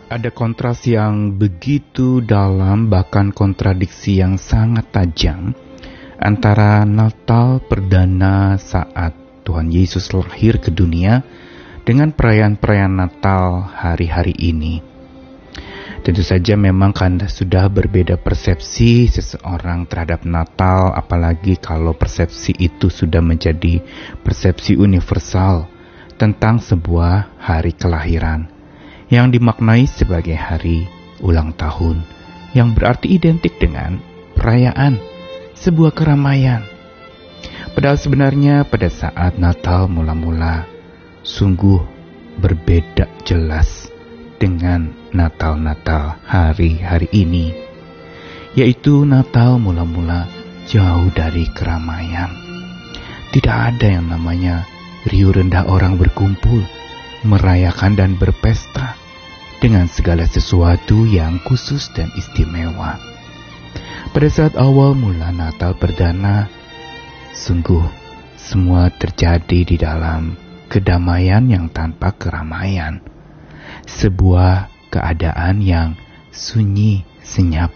Ada kontras yang begitu dalam, bahkan kontradiksi yang sangat tajam antara Natal perdana saat Tuhan Yesus lahir ke dunia dengan perayaan-perayaan Natal hari-hari ini. Tentu saja memang karena sudah berbeda persepsi seseorang terhadap Natal, apalagi kalau persepsi itu sudah menjadi persepsi universal tentang sebuah hari kelahiran yang dimaknai sebagai hari ulang tahun, yang berarti identik dengan perayaan, sebuah keramaian. Padahal sebenarnya pada saat Natal mula-mula sungguh berbeda jelas dengan Natal-Natal hari-hari ini, yaitu Natal mula-mula jauh dari keramaian. Tidak ada yang namanya riuh rendah orang berkumpul, merayakan dan berpesta dengan segala sesuatu yang khusus dan istimewa. Pada saat awal mula Natal perdana, sungguh semua terjadi di dalam kedamaian yang tanpa keramaian. Sebuah keadaan yang sunyi senyap.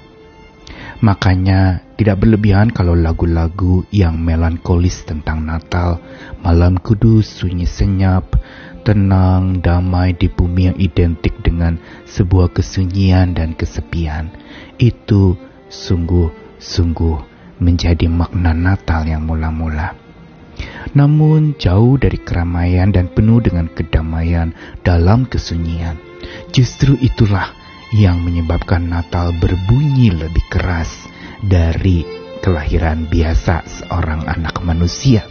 Makanya tidak berlebihan kalau lagu-lagu yang melankolis tentang Natal, malam kudus, sunyi senyap, tenang, damai di bumi yang identik dengan sebuah kesunyian dan kesepian, itu sungguh-sungguh menjadi makna Natal yang mula-mula. Namun jauh dari keramaian dan penuh dengan kedamaian dalam kesunyian, justru itulah yang menyebabkan Natal berbunyi lebih keras dari kelahiran biasa seorang anak manusia.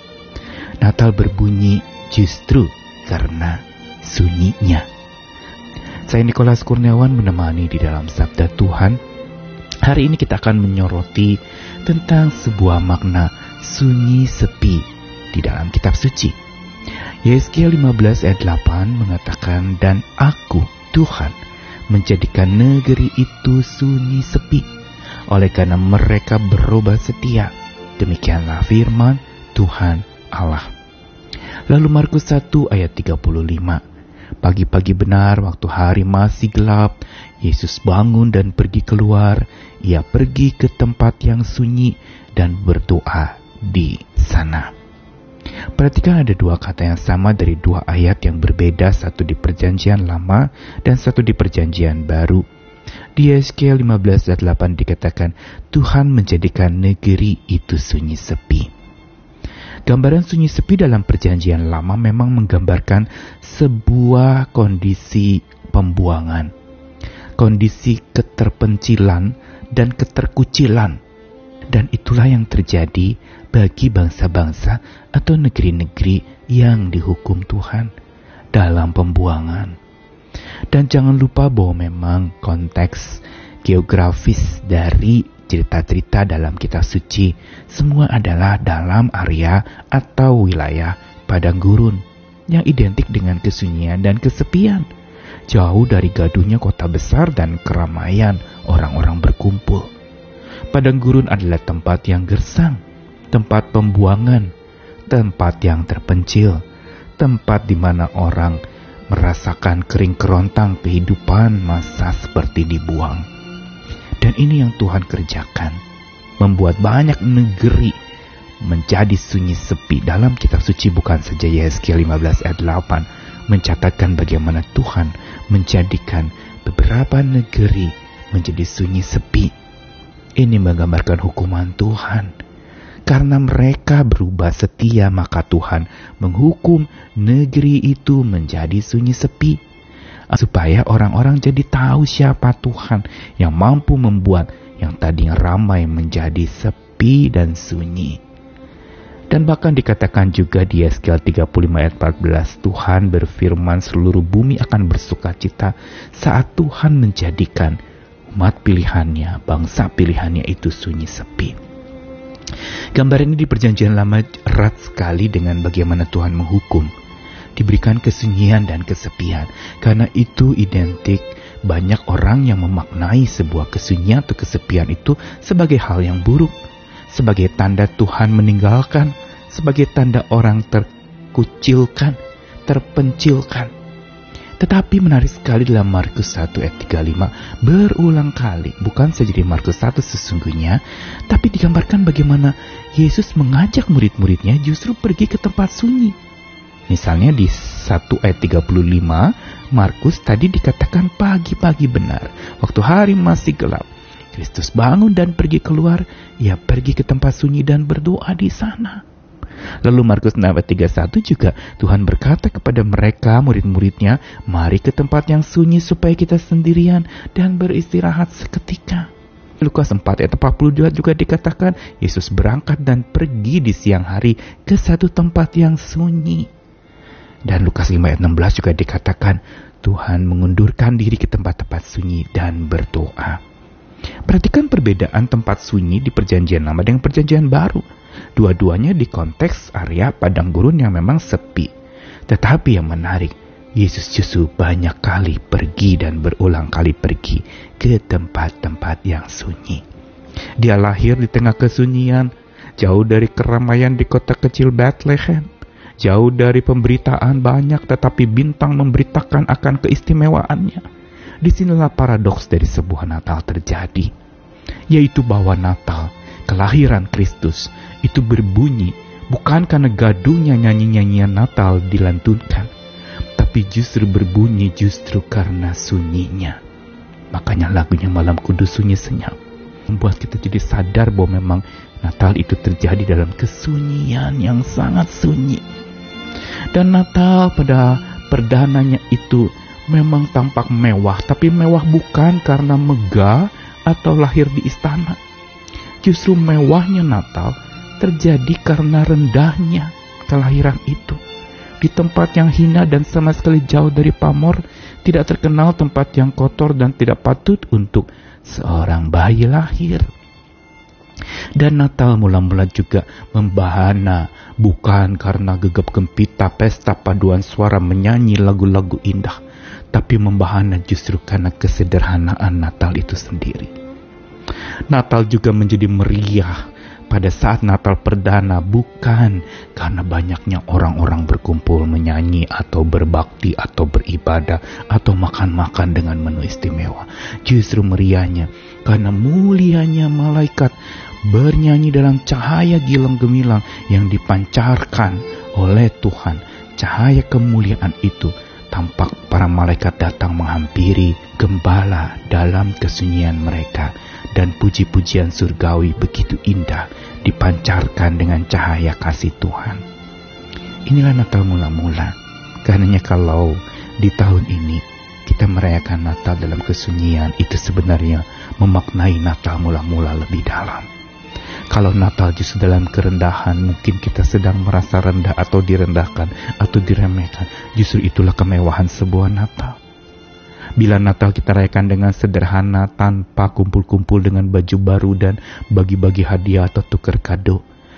Natal berbunyi justru karena sunyinya. Saya Nikolas Kurniawan menemani di dalam Sabda Tuhan. Hari ini kita akan menyoroti tentang sebuah makna sunyi sepi di dalam kitab suci. Yesaya 15 ayat 8 mengatakan, "Dan aku, Tuhan, menjadikan negeri itu sunyi sepi, oleh karena mereka berubah setia. Demikianlah firman Tuhan Allah." Lalu Markus 1 ayat 35. Pagi-pagi benar waktu hari masih gelap, Yesus bangun dan pergi keluar. Ia pergi ke tempat yang sunyi dan berdoa di sana. Perhatikan ada dua kata yang sama dari dua ayat yang berbeda, satu di Perjanjian Lama dan satu di Perjanjian Baru. Di Yesaya 15 ayat 8 dikatakan, Tuhan menjadikan negeri itu sunyi sepi. Gambaran sunyi sepi dalam Perjanjian Lama memang menggambarkan sebuah kondisi pembuangan, kondisi keterpencilan dan keterkucilan. Dan itulah yang terjadi bagi bangsa-bangsa atau negeri-negeri yang dihukum Tuhan dalam pembuangan. Dan jangan lupa bahwa memang konteks geografis dari cerita-cerita dalam kitab suci semua adalah dalam area atau wilayah padang gurun yang identik dengan kesunyian dan kesepian, jauh dari gaduhnya kota besar dan keramaian orang-orang berkumpul. Padang gurun adalah tempat yang gersang, tempat pembuangan, tempat yang terpencil, tempat di mana orang merasakan kering kerontang kehidupan masa seperti dibuang. Dan ini yang Tuhan kerjakan, membuat banyak negeri menjadi sunyi sepi. Dalam kitab suci bukan saja Yesaya 15 ayat 8 mencatatkan bagaimana Tuhan menjadikan beberapa negeri menjadi sunyi sepi. Ini menggambarkan hukuman Tuhan. Karena mereka berubah setia, maka Tuhan menghukum negeri itu menjadi sunyi sepi, supaya orang-orang jadi tahu siapa Tuhan yang mampu membuat yang tadinya ramai menjadi sepi dan sunyi. Dan bahkan dikatakan juga di Yesaya 35 ayat 14, Tuhan berfirman seluruh bumi akan bersukacita saat Tuhan menjadikan umat pilihannya, bangsa pilihannya itu sunyi sepi. Gambar ini di Perjanjian Lama erat sekali dengan bagaimana Tuhan menghukum. Diberikan kesunyian dan kesepian. Karena itu identik banyak orang yang memaknai sebuah kesunyian atau kesepian itu sebagai hal yang buruk, sebagai tanda Tuhan meninggalkan, sebagai tanda orang terkucilkan, terpencilkan. Tetapi menarik sekali dalam Markus 1 ayat 35 berulang kali, bukan saja di Markus 1 sesungguhnya, tapi digambarkan bagaimana Yesus mengajak murid-muridnya justru pergi ke tempat sunyi. Misalnya di 1 ayat 35 Markus tadi dikatakan pagi-pagi benar, waktu hari masih gelap, Kristus bangun dan pergi keluar. Ia pergi ke tempat sunyi dan berdoa di sana. Lalu Markus 6 ayat 31 juga Tuhan berkata kepada mereka, murid-muridnya, mari ke tempat yang sunyi supaya kita sendirian dan beristirahat seketika. Lukas 4 ayat 42 juga dikatakan Yesus berangkat dan pergi di siang hari ke satu tempat yang sunyi. Dan Lukas 5 ayat 16 juga dikatakan Tuhan mengundurkan diri ke tempat-tempat sunyi dan berdoa. Perhatikan perbedaan tempat sunyi di Perjanjian Lama dengan Perjanjian Baru. Dua-duanya di konteks area padang gurun yang memang sepi. Tetapi yang menarik, Yesus justru banyak kali pergi dan berulang kali pergi ke tempat-tempat yang sunyi. Dia lahir di tengah kesunyian, jauh dari keramaian di kota kecil Bethlehem, jauh dari pemberitaan banyak, tetapi bintang memberitakan akan keistimewaannya. Disinilah paradoks dari sebuah Natal terjadi, yaitu bahwa Natal, kelahiran Kristus, itu berbunyi bukan karena gaduhnya nyanyi-nyanyian Natal dilantunkan, tapi justru berbunyi justru karena sunyinya. Makanya lagunya Malam Kudus Sunyi Senyap membuat kita jadi sadar bahwa memang Natal itu terjadi dalam kesunyian yang sangat sunyi. Dan Natal pada perdananya itu memang tampak mewah, tapi mewah bukan karena megah atau lahir di istana. Justru mewahnya Natal terjadi karena rendahnya kelahiran itu. Di tempat yang hina dan sama sekali jauh dari pamor, tidak terkenal tempat yang kotor dan tidak patut untuk seorang bayi lahir. Dan Natal mula-mula juga membahana, bukan karena gegap gempita pesta paduan suara menyanyi lagu-lagu indah, tapi membahana justru karena kesederhanaan Natal itu sendiri. Natal juga menjadi meriah pada saat Natal perdana bukan karena banyaknya orang-orang berkumpul menyanyi atau berbakti atau beribadah atau makan-makan dengan menu istimewa. Justru meriahnya karena mulianya malaikat bernyanyi dalam cahaya gilang gemilang yang dipancarkan oleh Tuhan. Cahaya kemuliaan itu tampak para malaikat datang menghampiri gembala dalam kesunyian mereka. Dan puji-pujian surgawi begitu indah dipancarkan dengan cahaya kasih Tuhan. Inilah Natal mula-mula. Karenanya kalau di tahun ini kita merayakan Natal dalam kesunyian, itu sebenarnya memaknai Natal mula-mula lebih dalam. Kalau Natal justru dalam kerendahan, mungkin kita sedang merasa rendah atau direndahkan atau diremehkan. Justru itulah kemewahan sebuah Natal. Bila Natal kita rayakan dengan sederhana, tanpa kumpul-kumpul dengan baju baru dan bagi-bagi hadiah atau tukar kado,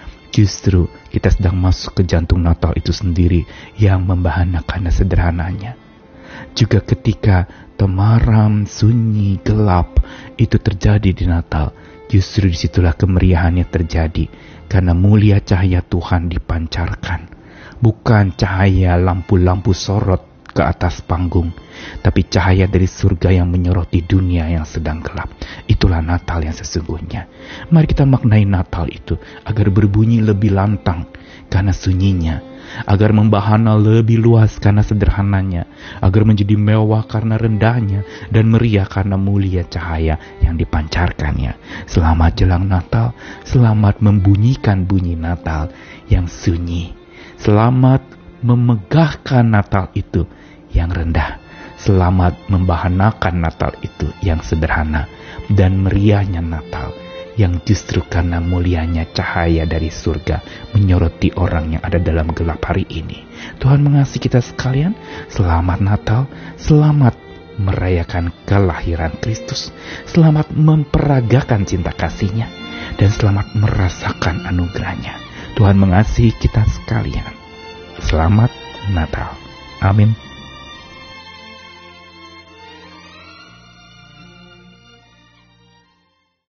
justru kita sedang masuk ke jantung Natal itu sendiri yang membahana karena sederhananya. Juga ketika temaram, sunyi, gelap itu terjadi di Natal, justru disitulah kemeriahannya terjadi karena mulia cahaya Tuhan dipancarkan. Bukan cahaya lampu-lampu sorot ke atas panggung, tapi cahaya dari surga yang menyoroti dunia yang sedang gelap. Itulah Natal yang sesungguhnya. Mari kita maknai Natal itu agar berbunyi lebih lantang karena sunyinya, agar membahana lebih luas karena sederhananya, agar menjadi mewah karena rendahnya, dan meriah karena mulia cahaya yang dipancarkannya. Selamat jelang Natal, selamat membunyikan bunyi Natal yang sunyi. Selamat memegahkan Natal itu yang rendah. Selamat membahanakan Natal itu yang sederhana. Dan meriahnya Natal yang justru karena mulianya cahaya dari surga menyoroti orang yang ada dalam gelap hari ini. Tuhan mengasihi kita sekalian. Selamat Natal. Selamat merayakan kelahiran Kristus. Selamat memperagakan cinta kasih-Nya. Dan selamat merasakan anugerah-Nya. Tuhan mengasihi kita sekalian. Selamat Natal. Amin.